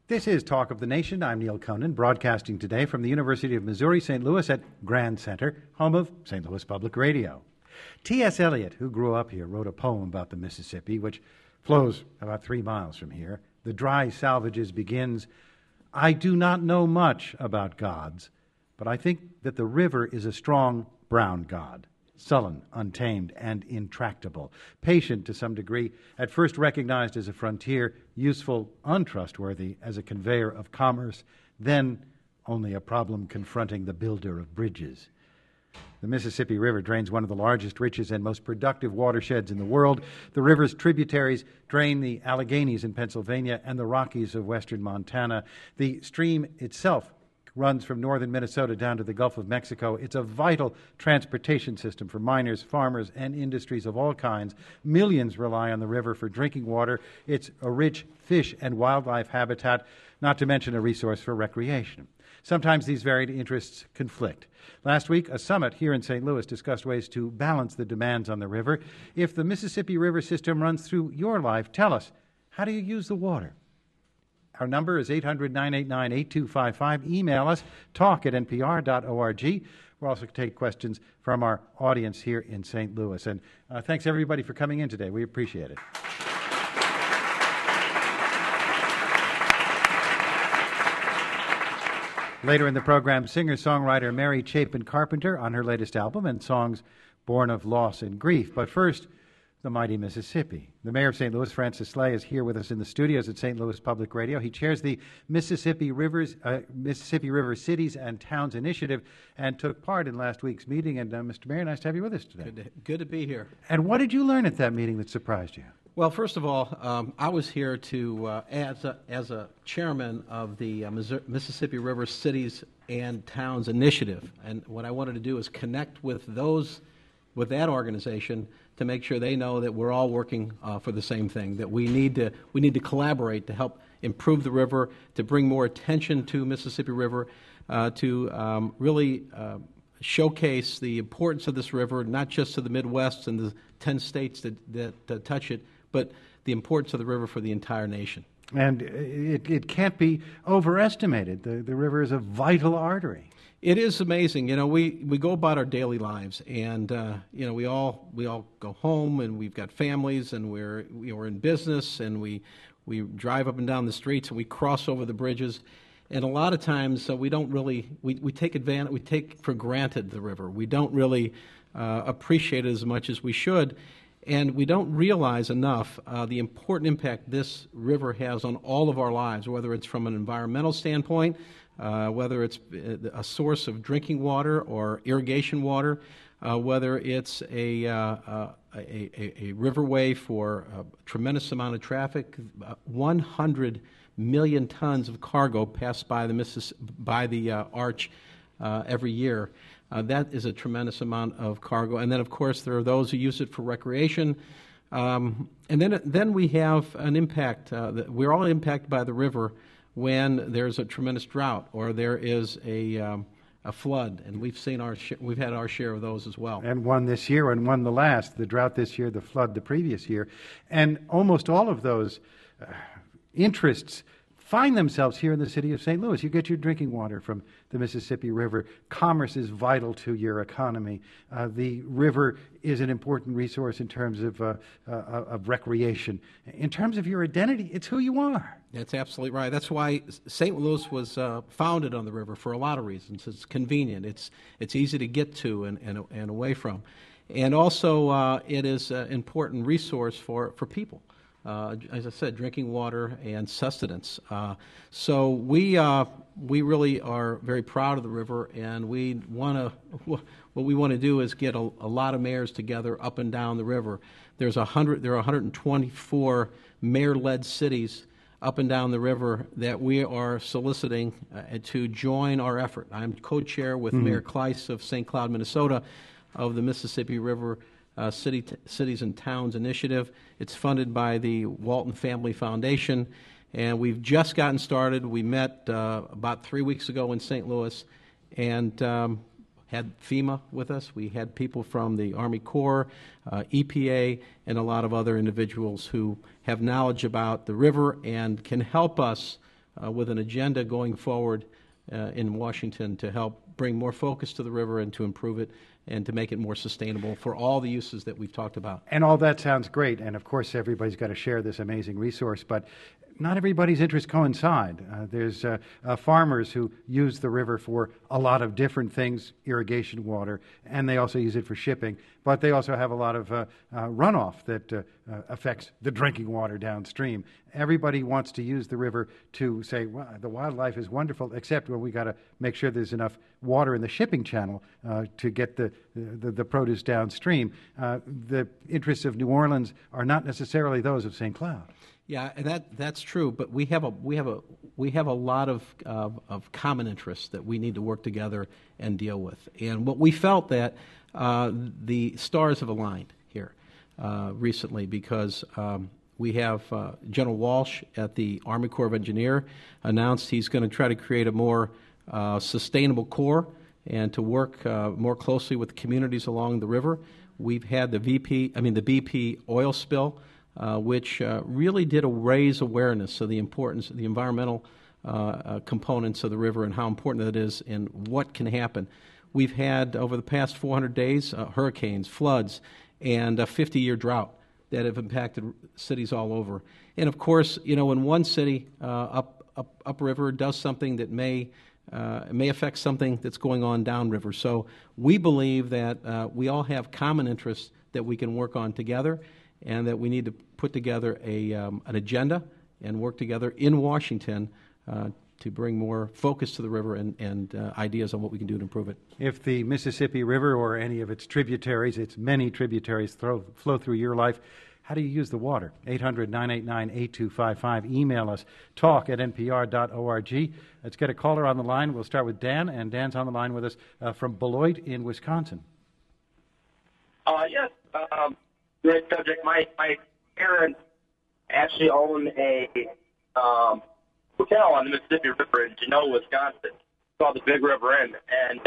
This is Talk of the Nation. I'm Neil Conan, broadcasting today from the University of Missouri St. Louis at Grand Center, home of St. Louis Public Radio. T.S. Eliot, who grew up here, wrote a poem about the Mississippi, which flows about 3 miles from here. The Dry Salvages begins, "I do not know much about gods, but I think that the river is a strong brown god, sullen, untamed, and intractable, patient to some degree, at first recognized as a frontier, useful, untrustworthy as a conveyor of commerce, then only a problem confronting the builder of bridges." The Mississippi River drains one of the largest, richest, and most productive watersheds in the world. The river's tributaries drain the Alleghenies in Pennsylvania and the Rockies of western Montana. The stream itself runs from northern Minnesota down to the Gulf of Mexico. It's a vital transportation system for miners, farmers, and industries of all kinds. Millions rely on the river for drinking water. It's a rich fish and wildlife habitat, not to mention a resource for recreation. Sometimes these varied interests conflict. Last week, a summit here in St. Louis discussed ways to balance the demands on the river. If the Mississippi River system runs through your life, tell us, how do you use the water? Our number is 800-989-8255. Email us, talk@npr.org. We'll also take questions from our audience here in St. Louis. And thanks, everybody, for coming in today. We appreciate it. Later in the program, singer-songwriter Mary Chapin Carpenter on her latest album and songs born of loss and grief. But first, the mighty Mississippi. The mayor of St. Louis, Francis Slay, is here with us in the studios at St. Louis Public Radio. He chairs the Mississippi River Cities and Towns Initiative and took part in last week's meeting. And Mr. Mayor, nice to have you with us today. Good to be here. And what did you learn at that meeting that surprised you? Well, first of all, I was here to as a chairman of the Mississippi River Cities and Towns Initiative, and what I wanted to do is connect with that organization to make sure they know that we're all working for the same thing. That we need to collaborate to help improve the river, to bring more attention to Mississippi River, to really showcase the importance of this river, not just to the Midwest and the 10 states that touch it, but the importance of the river for the entire nation. And it can't be overestimated. The river is a vital artery. It is amazing. You know, we go about our daily lives, and we all go home, and we've got families, and we're in business, and we drive up and down the streets, and we cross over the bridges, and a lot of times we don't really we take for granted the river. We don't really appreciate it as much as we should. And we don't realize enough the important impact this river has on all of our lives, whether it's from an environmental standpoint, whether it's a source of drinking water or irrigation water, whether it's a riverway for a tremendous amount of traffic. 100 million tons of cargo pass by the Arch every year. That is a tremendous amount of cargo. And then, of course, there are those who use it for recreation. And then we have an impact. We're all impacted by the river when there's a tremendous drought or there is a flood. And we've had our share of those as well. And one this year and one the last. The drought this year, the flood the previous year. And almost all of those interests find themselves here in the city of St. Louis. You get your drinking water from the Mississippi River. Commerce is vital to your economy. The river is an important resource in terms of recreation. In terms of your identity, it's who you are. That's absolutely right. That's why St. Louis was founded on the river for a lot of reasons. It's convenient. It's easy to get to and away from. And also it is an important resource for people. As I said, drinking water and sustenance. So we really are very proud of the river, and what we want to do is get a lot of mayors together up and down the river. There are 124 mayor-led cities up and down the river that we are soliciting to join our effort. I'm co-chair with Mayor Kleiss of St. Cloud, Minnesota, of the Mississippi River Cities and Towns Initiative. It's funded by the Walton Family Foundation, and we've just gotten started. We met about 3 weeks ago in St. Louis and had FEMA with us. We had people from the Army Corps, EPA, and a lot of other individuals who have knowledge about the river and can help us with an agenda going forward in Washington to help bring more focus to the river and to improve it and to make it more sustainable for all the uses that we've talked about. And all that sounds great, and of course everybody's got to share this amazing resource, but not everybody's interests coincide. There's farmers who use the river for a lot of different things, irrigation water, and they also use it for shipping, but they also have a lot of runoff that affects the drinking water downstream. Everybody wants to use the river to say, well, the wildlife is wonderful, except when we got to make sure there's enough water in the shipping channel to get the produce downstream. The interests of New Orleans are not necessarily those of St. Cloud. Yeah, and that's true. But we have a lot of common interests that we need to work together and deal with. And what we felt that the stars have aligned here recently because we have General Walsh at the Army Corps of Engineers announced he's going to try to create a more sustainable corps and to work more closely with communities along the river. We've had the BP oil spill. Which really did raise awareness of the importance of the environmental components of the river and how important that is and what can happen. We've had, over the past 400 days, hurricanes, floods, and a 50-year drought that have impacted cities all over. And, of course, when one city upriver does something that may affect something that's going on downriver. So we believe that we all have common interests that we can work on together, and that we need to put together an agenda and work together in Washington to bring more focus to the river and ideas on what we can do to improve it. If the Mississippi River or any of its tributaries, its many tributaries, flow through your life, how do you use the water? 800-989-8255. Email us, talk@npr.org. Let's get a caller on the line. We'll start with Dan, and Dan's on the line with us from Beloit in Wisconsin. Yes. Great subject. My parents actually own a hotel on the Mississippi River in Genoa, Wisconsin. It's called the Big River Inn, and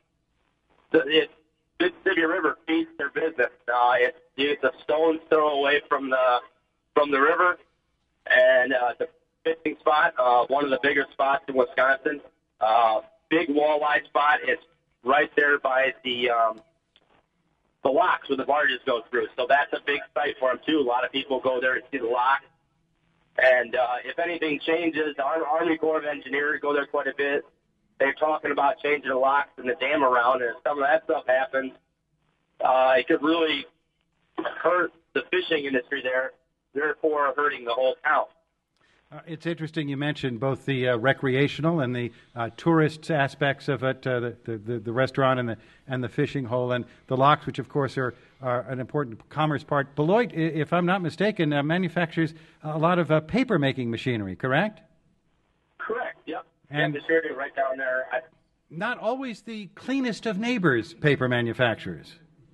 the Mississippi River feeds their business. It's a stone's throw away from the river, and it's a fishing spot, one of the bigger spots in Wisconsin. Big walleye spot. It's right there by the locks where the barges go through. So that's a big site for them, too. A lot of people go there to see the locks. And if anything changes, our Army Corps of Engineers go there quite a bit. They're talking about changing the locks and the dam around, and if some of that stuff happens, it could really hurt the fishing industry there, therefore hurting the whole town. It's interesting you mentioned both the recreational and the tourist aspects of it, the restaurant and the fishing hole, and the locks, which of course are an important commerce part. Beloit, if I'm not mistaken, manufactures a lot of paper-making machinery, correct? Correct, yep. And this area right down there. Not always the cleanest of neighbors, paper manufacturers.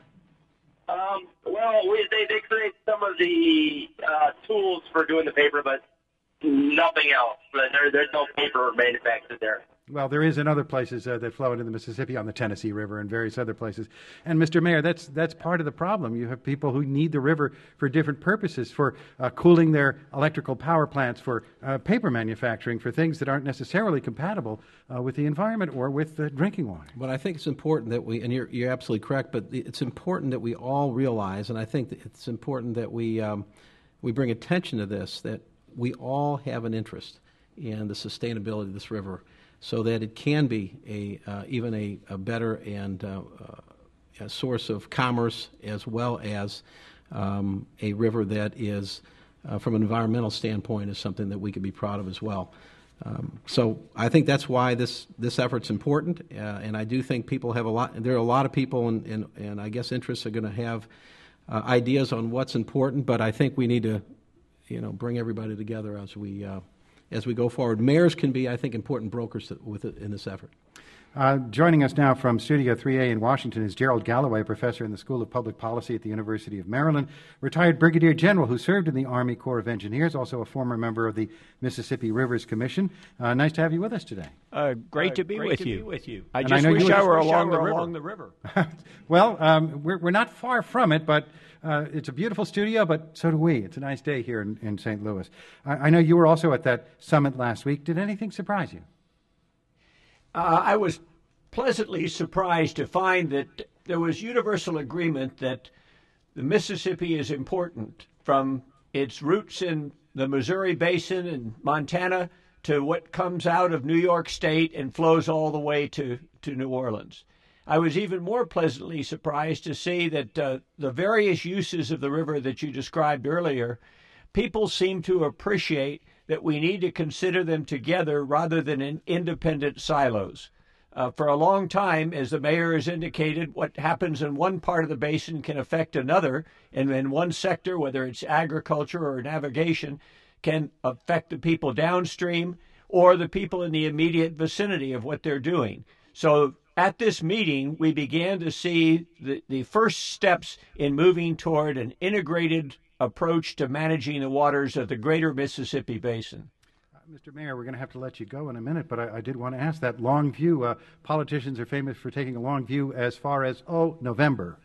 Well, they create some of the tools for doing the paper, but nothing else. There's no paper manufactured there. Well, there is in other places that flow into the Mississippi on the Tennessee River and various other places. And, Mr. Mayor, that's part of the problem. You have people who need the river for different purposes, for cooling their electrical power plants, for paper manufacturing, for things that aren't necessarily compatible with the environment or with drinking water. But I think it's important that and you're absolutely correct, but it's important that we all realize, and I think that it's important that we bring attention to this, that we all have an interest in the sustainability of this river, so that it can be even a better and a source of commerce, as well as a river that is, from an environmental standpoint, is something that we can be proud of as well. So I think that's why this effort's important, and I do think people have there are a lot of people, and I guess interests are going to have ideas on what's important, but I think we need to bring everybody together as we go forward. Mayors can be, I think, important brokers in this effort. Joining us now from Studio 3A in Washington is Gerald Galloway, professor in the School of Public Policy at the University of Maryland, retired brigadier general who served in the Army Corps of Engineers, also a former member of the Mississippi Rivers Commission. Nice to have you with us today. Great to be with you. I just I wish I were along the river. Well, we're not far from it, but it's a beautiful studio, but so do we. It's a nice day here in St. Louis. I know you were also at that summit last week. Did anything surprise you? I was pleasantly surprised to find that there was universal agreement that the Mississippi is important, from its roots in the Missouri Basin and Montana to what comes out of New York State and flows all the way to New Orleans. I was even more pleasantly surprised to see that the various uses of the river that you described earlier, people seem to appreciate that we need to consider them together rather than in independent silos. For a long time, as the mayor has indicated, what happens in one part of the basin can affect another, and in one sector, whether it's agriculture or navigation, can affect the people downstream or the people in the immediate vicinity of what they're doing. So at this meeting, we began to see the first steps in moving toward an integrated approach to managing the waters of the greater Mississippi Basin. Mr. Mayor, we're going to have to let you go in a minute, but I did want to ask that long view. Politicians are famous for taking a long view as far as, November.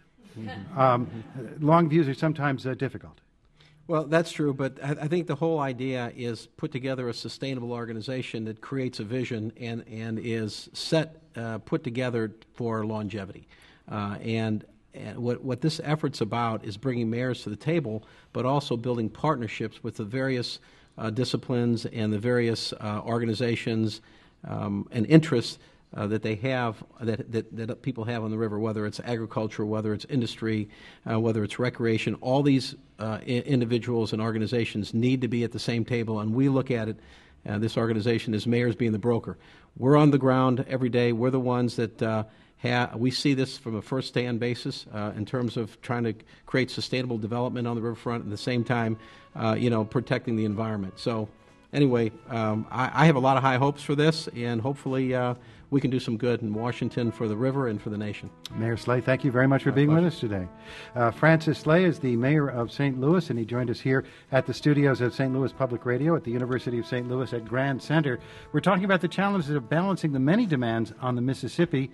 Long views are sometimes difficult. Well, that's true, but I think the whole idea is put together a sustainable organization that creates a vision and is put together for longevity. And what this effort's about is bringing mayors to the table, but also building partnerships with the various disciplines and the various organizations and interests that they have, that people have on the river, whether it's agriculture, whether it's industry, whether it's recreation. All these individuals and organizations need to be at the same table, and we look at it, this organization, as mayors being the broker. We're on the ground every day. We're the ones that we see this from a first-hand basis in terms of trying to create sustainable development on the riverfront, at the same time, protecting the environment. So anyway, I have a lot of high hopes for this, and hopefully we can do some good in Washington for the river and for the nation. Mayor Slay, thank you very much for being with us today. Francis Slay is the mayor of St. Louis, and he joined us here at the studios of St. Louis Public Radio at the University of St. Louis at Grand Center. We're talking about the challenges of balancing the many demands on the Mississippi.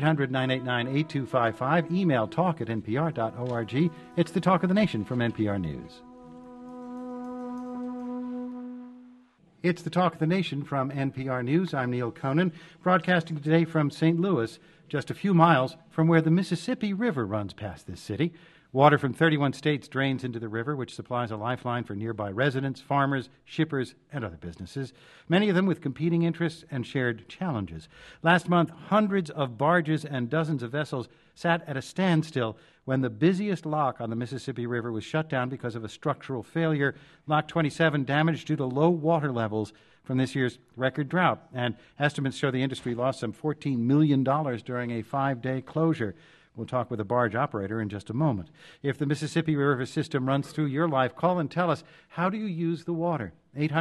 800-989-8255. Email talk@npr.org. It's the Talk of the Nation from NPR News. It's the Talk of the Nation from NPR News. I'm Neil Conan, broadcasting today from St. Louis, just a few miles from where the Mississippi River runs past this city. Water from 31 states drains into the river, which supplies a lifeline for nearby residents, farmers, shippers, and other businesses, many of them with competing interests and shared challenges. Last month, hundreds of barges and dozens of vessels sat at a standstill when the busiest lock on the Mississippi River was shut down because of a structural failure. Lock 27 damaged due to low water levels from this year's record drought, and estimates show the industry lost some $14 million during a 5-day closure. We'll talk with a barge operator in just a moment. If the Mississippi River system runs through your life, call and tell us, how do you use the water?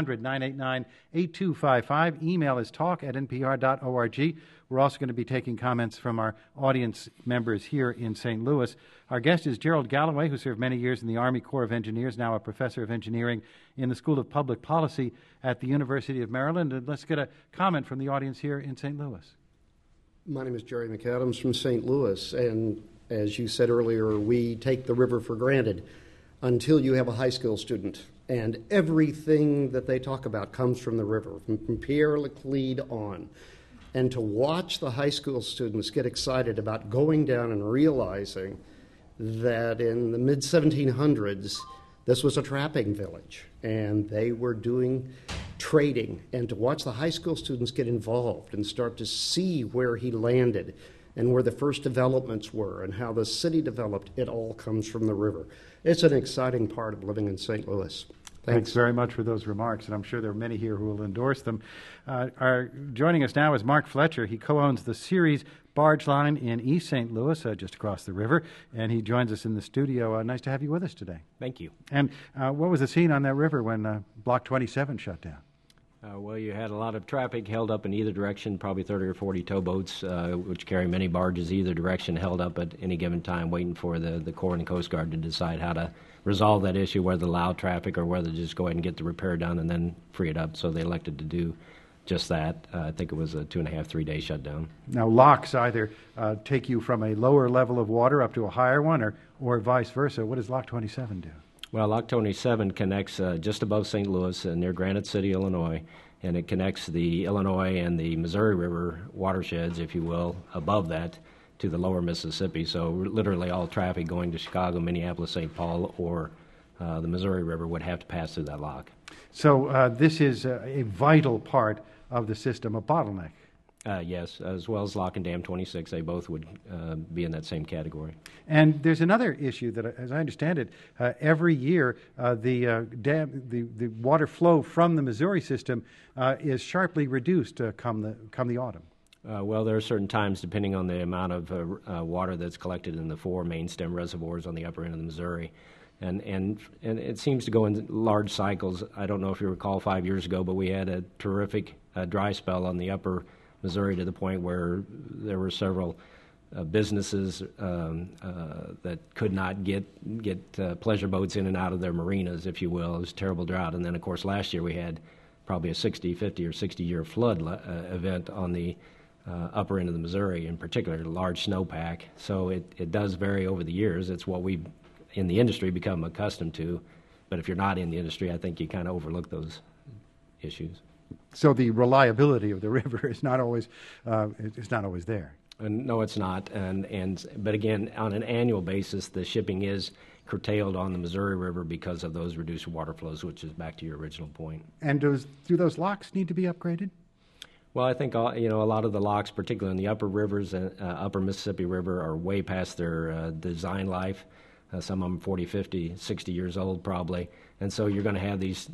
800-989-8255. Email is talk@npr.org. We're also going to be taking comments from our audience members here in St. Louis. Our guest is Gerald Galloway, who served many years in the Army Corps of Engineers, now a professor of engineering in the School of Public Policy at the University of Maryland. And let's get a comment from the audience here in St. Louis. My name is Jerry McAdams from St. Louis, and as you said earlier, we take the river for granted until you have a high school student, and everything that they talk about comes from the river, from Pierre Laclede on. And to watch the high school students get excited about going down and realizing that in the mid-1700s, this was a trapping village, and they were doing trading, and to watch the high school students get involved and start to see where he landed and where the first developments were and how the city developed, it all comes from the river. It's an exciting part of living in St. Louis. Thanks very much for those remarks, and I'm sure there are many here who will endorse them. Joining us now is Mark Fletcher. He co-owns the Ceres Barge Line in East St. Louis, just across the river, and he joins us in the studio. Nice to have you with us today. Thank you. And what was the scene on that river when Block 27 shut down? Well, you had a lot of traffic held up in either direction, probably 30 or 40 towboats, which carry many barges either direction, held up at any given time, waiting for the Corps and the Coast Guard to decide how to resolve that issue, whether to allow traffic or whether to just go ahead and get the repair done and then free it up. So they elected to do just that. I think it was a 2.5, 3 day shutdown. Now, locks either take you from a lower level of water up to a higher one, or vice versa. What does Lock 27 do? Well, Lock 27 connects just above St. Louis near Granite City, Illinois, and it connects the Illinois and the Missouri River watersheds, if you will, above that to the lower Mississippi. So literally all traffic going to Chicago, Minneapolis, St. Paul, or the Missouri River would have to pass through that lock. So this is a vital part of the system, a bottleneck. Yes, as well as Lock and Dam 26, they both would be in that same category. And there's another issue that, as I understand it, every year the water flow from the Missouri system is sharply reduced come the autumn. Well, there are certain times, depending on the amount of water that's collected in the 4 main stem reservoirs on the upper end of the Missouri. And it seems to go in large cycles. I don't know if you recall 5 years ago, but we had a terrific dry spell on the upper Missouri to the point where there were several businesses that could not get pleasure boats in and out of their marinas, if you will. It was a terrible drought. And then, of course, last year we had probably a 50 or 60-year flood event on the upper end of the Missouri, in particular, a large snowpack. So it does vary over the years. It's what we've, in the industry, become accustomed to. But if you're not in the industry, I think you kind of overlook those issues. So the reliability of the river is not always there. No, it's not. But again, on an annual basis, the shipping is curtailed on the Missouri River because of those reduced water flows, which is back to your original point. And do those locks need to be upgraded? Well, I think a lot of the locks, particularly in the upper rivers, upper Mississippi River, are way past their design life. Some of them 40, 50, 60 years old probably. And so you're going to have these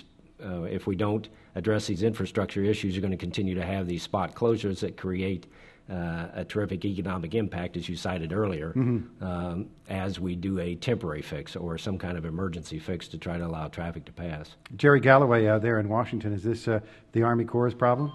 if we don't address these infrastructure issues, you're going to continue to have these spot closures that create a terrific economic impact, as you cited earlier, as we do a temporary fix or some kind of emergency fix to try to allow traffic to pass. Jerry Galloway there in Washington, is this the Army Corps' problem?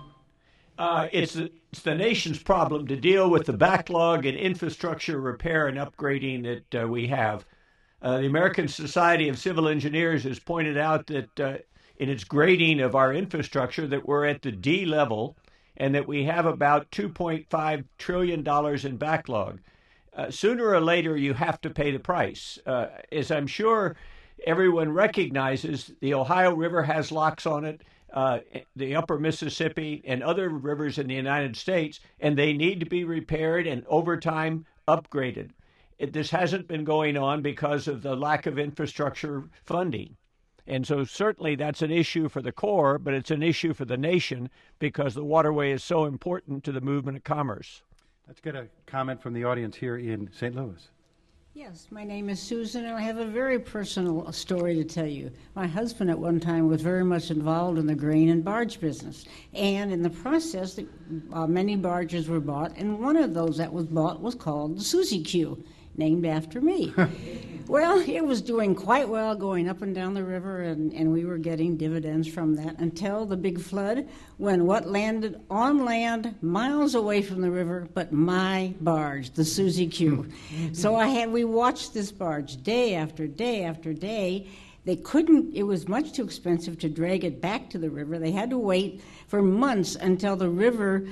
It's the nation's problem to deal with the backlog in infrastructure repair and upgrading that we have. The American Society of Civil Engineers has pointed out that in its grading of our infrastructure that we're at the D level and that we have about $2.5 trillion in backlog. Sooner or later, you have to pay the price. As I'm sure everyone recognizes, the Ohio River has locks on it, the upper Mississippi and other rivers in the United States, and they need to be repaired and over time upgraded. This hasn't been going on because of the lack of infrastructure funding. And so certainly that's an issue for the Corps, but it's an issue for the nation because the waterway is so important to the movement of commerce. Let's get a comment from the audience here in St. Louis. Yes, my name is Susan, and I have a very personal story to tell you. My husband at one time was very much involved in the grain and barge business. And in the process, many barges were bought, and one of those that was bought was called the Susie Q, named after me. Well, it was doing quite well going up and down the river, and we were getting dividends from that until the big flood, when what landed on land miles away from the river, but my barge, the Susie Q. So we watched this barge day after day after day. It was much too expensive to drag it back to the river. They had to wait for months until the river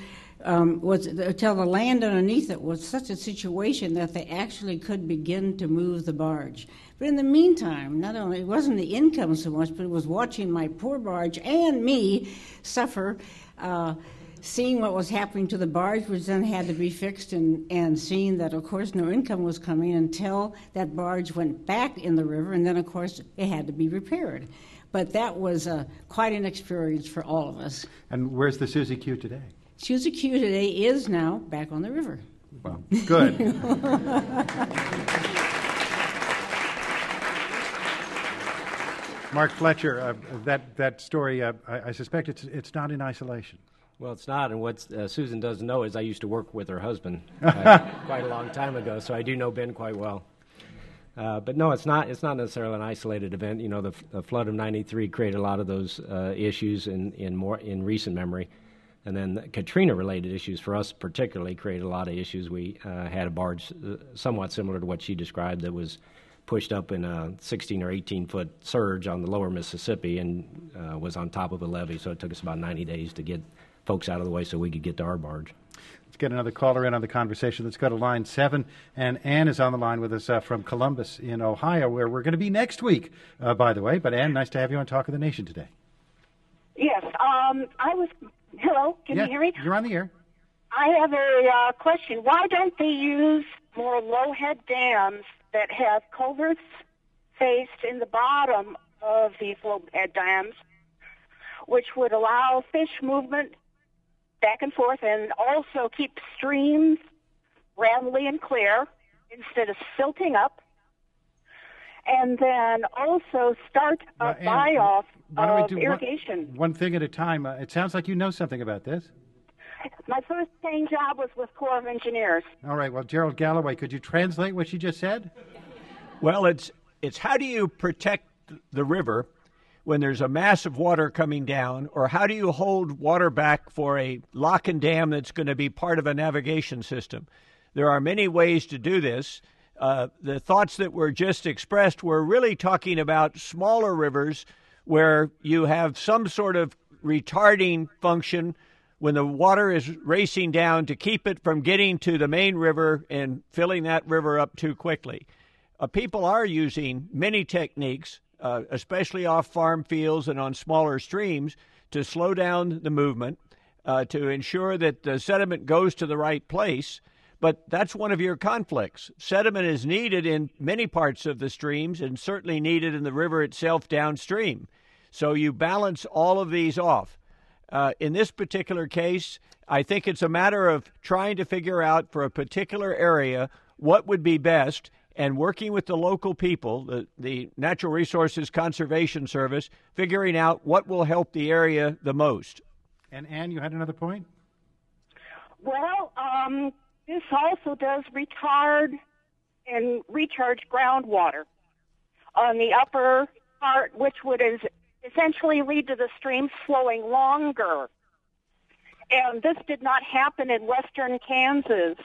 until the land underneath it was such a situation that they actually could begin to move the barge. But in the meantime, not only it wasn't the income so much, but it was watching my poor barge and me suffer, seeing what was happening to the barge, which then had to be fixed, and seeing that, of course, no income was coming until that barge went back in the river, and then, of course, it had to be repaired. But that was quite an experience for all of us. And where's the Susie Q today? Susie Q today is now back on the river. Well, good. Mark Fletcher, that story, I suspect it's not in isolation. Well, it's not, and what Susan doesn't know is I used to work with her husband quite a long time ago, so I do know Ben quite well. But no, it's not necessarily an isolated event. You know, the flood of '93 created a lot of those issues in recent memory. And then the Katrina-related issues for us particularly created a lot of issues. We had a barge somewhat similar to what she described that was pushed up in a 16 or 18-foot surge on the lower Mississippi and was on top of a levee. So it took us about 90 days to get folks out of the way so we could get to our barge. Let's get another caller in on the conversation. Let's go to line 7. And Ann is on the line with us from Columbus in Ohio, where we're going to be next week, by the way. But Ann, nice to have you on Talk of the Nation today. Yes, hello, can you hear me? You're on the air. I have a question. Why don't they use more low-head dams that have culverts faced in the bottom of these low-head dams, which would allow fish movement back and forth and also keep streams randomly and clear instead of silting up, and then also start a buy-off of irrigation. One thing at a time. It sounds like you know something about this. My first paying job was with Corps of Engineers. All right. Well, Gerald Galloway, could you translate what she just said? Well, it's how do you protect the river when there's a mass of water coming down, or how do you hold water back for a lock and dam that's going to be part of a navigation system? There are many ways to do this. The thoughts that were just expressed were really talking about smaller rivers where you have some sort of retarding function when the water is racing down to keep it from getting to the main river and filling that river up too quickly. People are using many techniques, especially off farm fields and on smaller streams, to slow down the movement, to ensure that the sediment goes to the right place. But that's one of your conflicts. Sediment is needed in many parts of the streams and certainly needed in the river itself downstream. So you balance all of these off. In this particular case, I think it's a matter of trying to figure out for a particular area what would be best and working with the local people, the Natural Resources Conservation Service, figuring out what will help the area the most. And Ann, you had another point? Well, this also does retard and recharge groundwater on the upper part, which would essentially lead to the stream flowing longer. And this did not happen in western Kansas.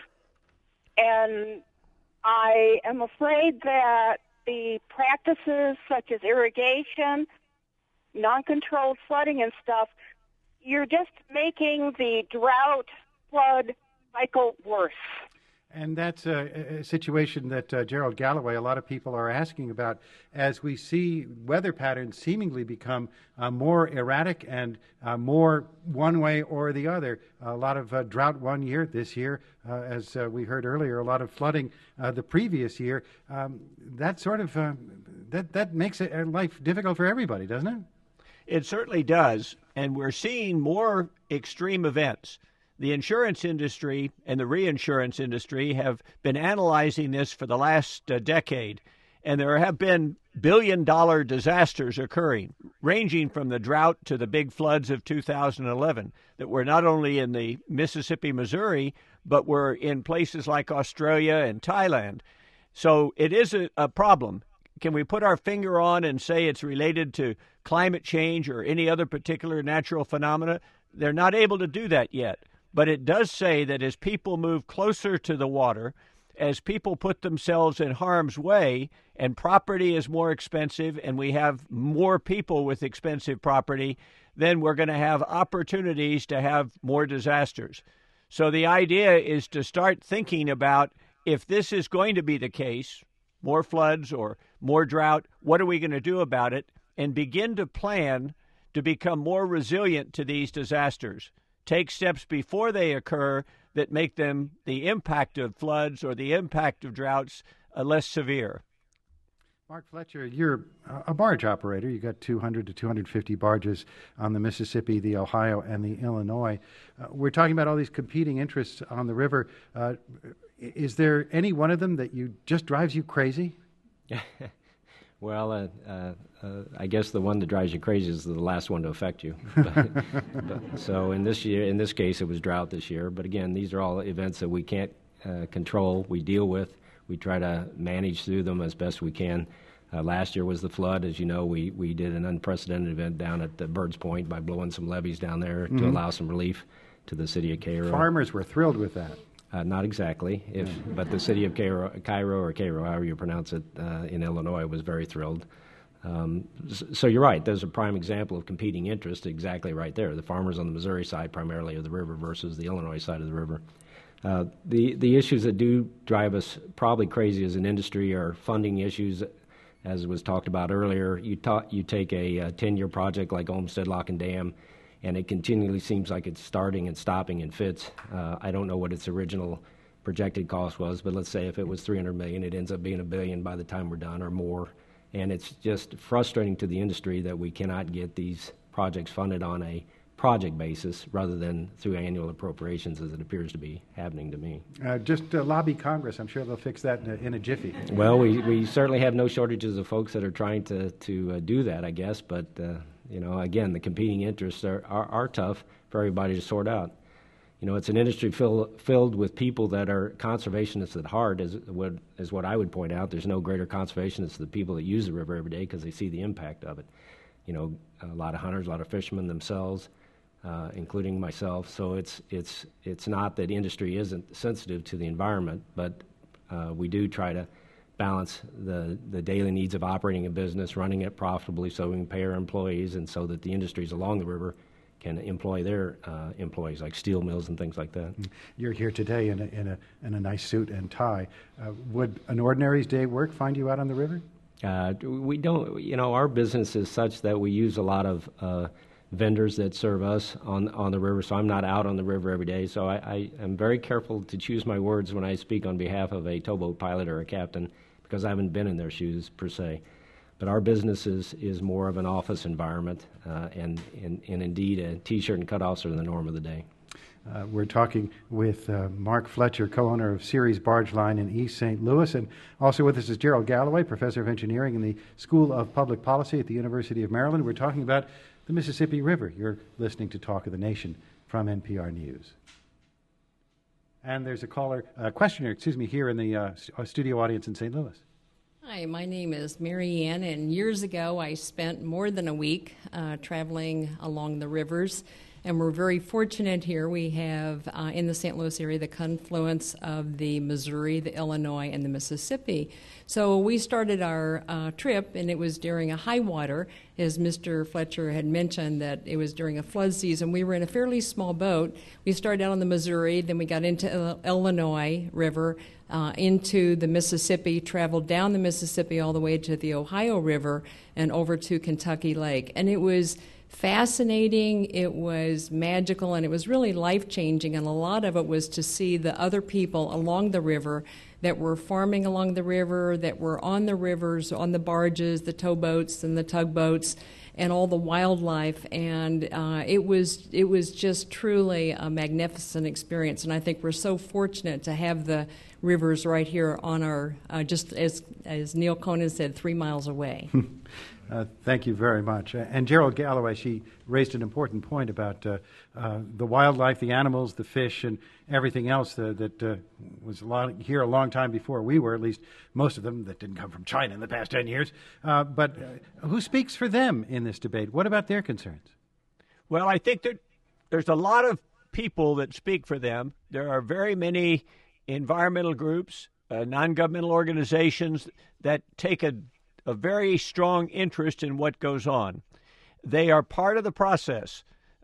And I am afraid that the practices such as irrigation, non-controlled flooding and stuff, you're just making the drought flood cycle worse. And that's a situation that Gerald Galloway, a lot of people are asking about as we see weather patterns seemingly become more erratic and more one way or the other. A lot of drought one year, this year, as we heard earlier, a lot of flooding the previous year. That sort of that makes life difficult for everybody, doesn't it? It certainly does, and we're seeing more extreme events. The insurance industry and the reinsurance industry have been analyzing this for the last decade, and there have been billion-dollar disasters occurring, ranging from the drought to the big floods of 2011 that were not only in the Mississippi, Missouri, but were in places like Australia and Thailand. So it is a problem. Can we put our finger on and say it's related to climate change or any other particular natural phenomena? They're not able to do that yet. But it does say that as people move closer to the water, as people put themselves in harm's way, and property is more expensive, and we have more people with expensive property, then we're going to have opportunities to have more disasters. So the idea is to start thinking about, if this is going to be the case, more floods or more drought, what are we going to do about it? And begin to plan to become more resilient to these disasters. Take steps before they occur that make them, the impact of floods or the impact of droughts, less severe. Mark Fletcher, you're a barge operator. You've got 200 to 250 barges on the Mississippi, the Ohio, and the Illinois. We're talking about all these competing interests on the river. Is there any one of them that just drives you crazy? Well, I guess the one that drives you crazy is the last one to affect you. So in this case, it was drought this year. But again, these are all events that we can't control. We deal with. we try to manage through them as best we can. Last year was the flood. As you know, we did an unprecedented event down at the Birds Point by blowing some levees down there to allow some relief to the city of Cairo. Farmers were thrilled with that. Not exactly, but the city of Cairo, however you pronounce it, in Illinois, was very thrilled. So you're right. There's a prime example of competing interests exactly right there. The farmers on the Missouri side primarily of the river versus the Illinois side of the river. The issues that do drive us probably crazy as an industry are funding issues. As was talked about earlier, you take a 10-year project like Olmsted Lock and Dam, and it continually seems like it's starting and stopping in fits. I don't know what its original projected cost was, but let's say if it was $300 million, it ends up being $1 billion by the time we're done or more. And it's just frustrating to the industry that we cannot get these projects funded on a project basis rather than through annual appropriations, as it appears to be happening to me. Just lobby Congress. I'm sure they'll fix that in a jiffy. Well, we certainly have no shortages of folks that are trying to do that, I guess. But, again, the competing interests are tough for everybody to sort out. It's an industry filled with people that are conservationists at heart, is what I would point out. There's no greater conservationists than the people that use the river every day because they see the impact of it. A lot of hunters, a lot of fishermen themselves, including myself. So it's not that industry isn't sensitive to the environment, but we do try to balance the daily needs of operating a business, running it profitably so we can pay our employees, and so that the industries along the river can employ their employees, like steel mills and things like that. You're here today in a nice suit and tie. Would an ordinary day work find you out on the river? We don't. Our business is such that we use a lot of vendors that serve us on the river, so I'm not out on the river every day. So I am very careful to choose my words when I speak on behalf of a towboat pilot or a captain, because I haven't been in their shoes per se. But our business is more of an office environment, and indeed a T-shirt and cutoffs are the norm of the day. We're talking with Mark Fletcher, co-owner of Ceres Barge Line in East St. Louis, and also with us is Gerald Galloway, professor of engineering in the School of Public Policy at the University of Maryland. We're talking about the Mississippi River. You're listening to Talk of the Nation from NPR News. And there's a questioner, here in the studio audience in St. Louis. Hi, my name is Mary Ann, and years ago I spent more than a week traveling along the rivers, and we're very fortunate here. We have in the St. Louis area the confluence of the Missouri, the Illinois, and the Mississippi. So we started our trip, and it was during a high water. As Mr. Fletcher had mentioned, that it was during a flood season. We were in a fairly small boat. We started out on the Missouri, then we got into Illinois River, into the Mississippi, traveled down the Mississippi all the way to the Ohio River and over to Kentucky Lake. And it was fascinating, it was magical, and it was really life-changing. And a lot of it was to see the other people along the river that were farming along the river, that were on the rivers, on the barges, the towboats and the tugboats, and all the wildlife. And it was just truly a magnificent experience. And I think we're so fortunate to have the rivers right here on our, just as Neil Conan said, 3 miles away. Thank you very much. And Gerald Galloway, she raised an important point about the wildlife, the animals, the fish, and everything else that was here a long time before we were, at least most of them that didn't come from China in the past 10 years. But who speaks for them in this debate? What about their concerns? Well, I think that there's a lot of people that speak for them. There are very many environmental groups, non-governmental organizations that take a very strong interest in what goes on. They are part of the process.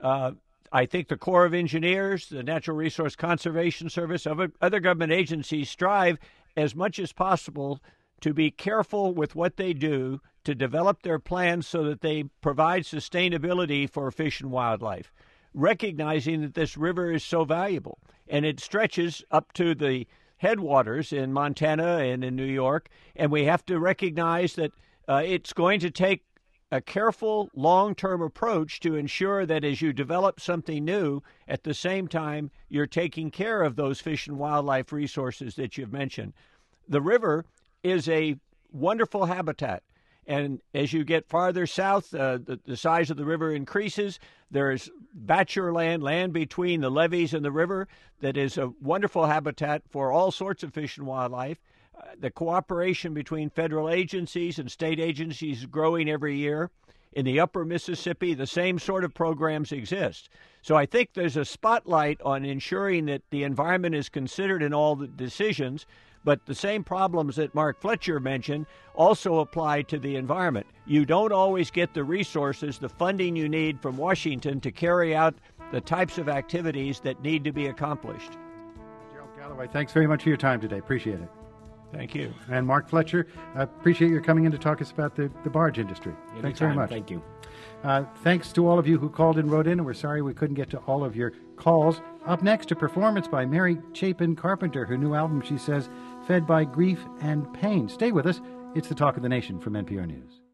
I think the Corps of Engineers, the Natural Resource Conservation Service, other government agencies strive as much as possible to be careful with what they do to develop their plans so that they provide sustainability for fish and wildlife, recognizing that this river is so valuable. And it stretches up to the headwaters in Montana and in New York, and we have to recognize that it's going to take a careful, long-term approach to ensure that as you develop something new, at the same time, you're taking care of those fish and wildlife resources that you've mentioned. The river is a wonderful habitat, and as you get farther south, the size of the river increases. There's bachelor land between the levees and the river that is a wonderful habitat for all sorts of fish and wildlife. The cooperation between federal agencies and state agencies is growing every year. In the upper Mississippi, the same sort of programs exist. So I think there's a spotlight on ensuring that the environment is considered in all the decisions, but the same problems that Mark Fletcher mentioned also apply to the environment. You don't always get the resources, the funding you need from Washington to carry out the types of activities that need to be accomplished. Gerald Galloway, thanks very much for your time today. Appreciate it. Thank you. And Mark Fletcher, I appreciate your coming in to talk us about the barge industry. Anytime. Thanks very much. Thank you. Thanks to all of you who called and wrote in, and we're sorry we couldn't get to all of your calls. Up next, a performance by Mary Chapin Carpenter. Her new album, she says, Fed by Grief and Pain. Stay with us. It's the Talk of the Nation from NPR News.